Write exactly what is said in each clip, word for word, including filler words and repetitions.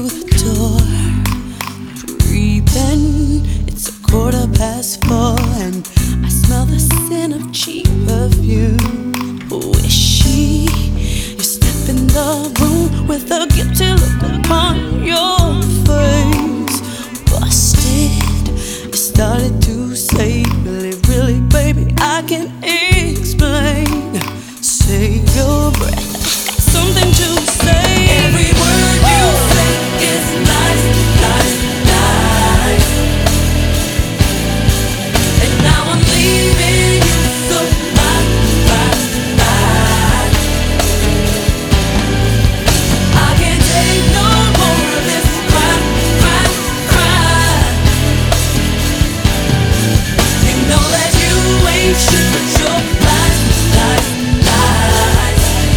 the door, creeping. It's a quarter past four, and I smell the scent of cheap perfume. Wishy, you step in the room with a guilty look upon your face. Busted, you started to say, really, really, baby, I can't explain. Save your breath, something to say. Every word you say is nice, nice, nice. And now I'm leaving you so bye, bye, bye. I can't take no more of this cry, cry, cry. You know that you ain't shit but your lies, lies, lies.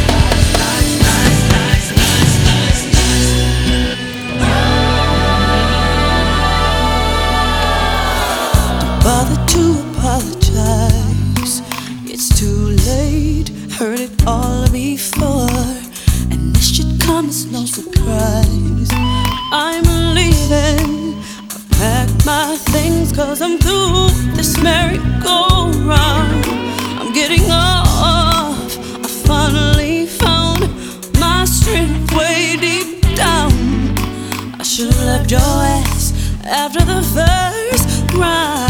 Bother to apologize. It's too late. Heard it all before, and this should come as no surprise. I'm leaving. I've packed my things, cause I'm through this merry-go-round. I'm getting off. I finally found my strength way deep down. I should've left your ass after the first round.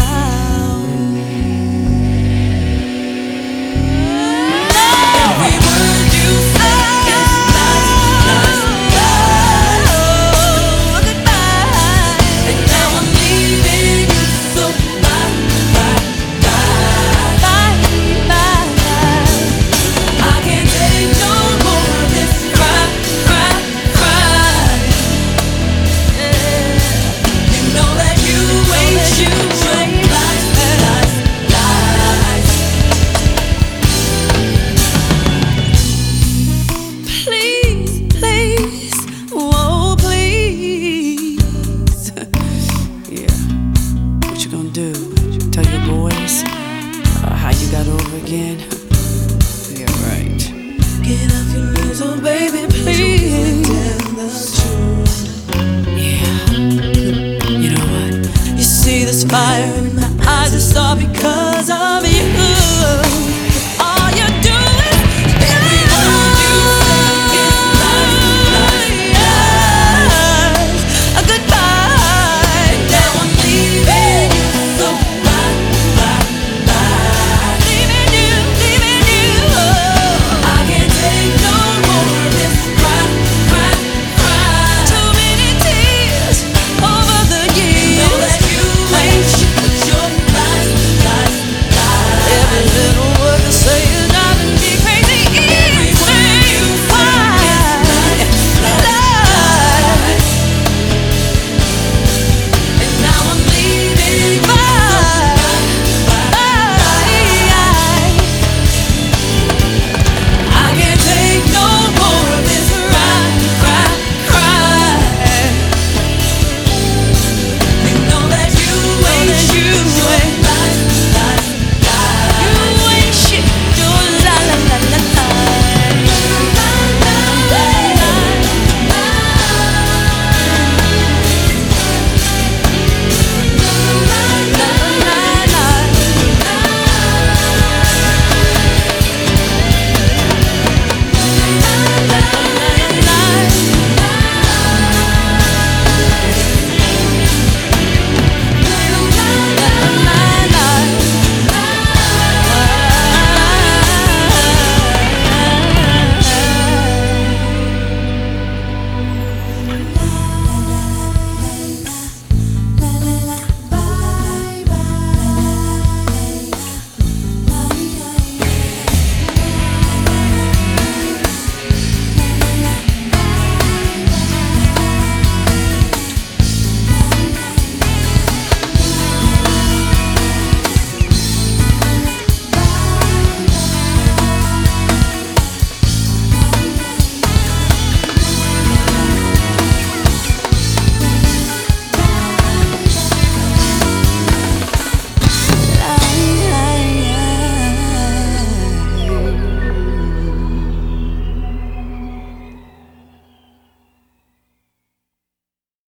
Do tell your boys uh, how you got over again. Yeah, right. Get off your knees, oh baby, please. Yeah. You know what? You see this fire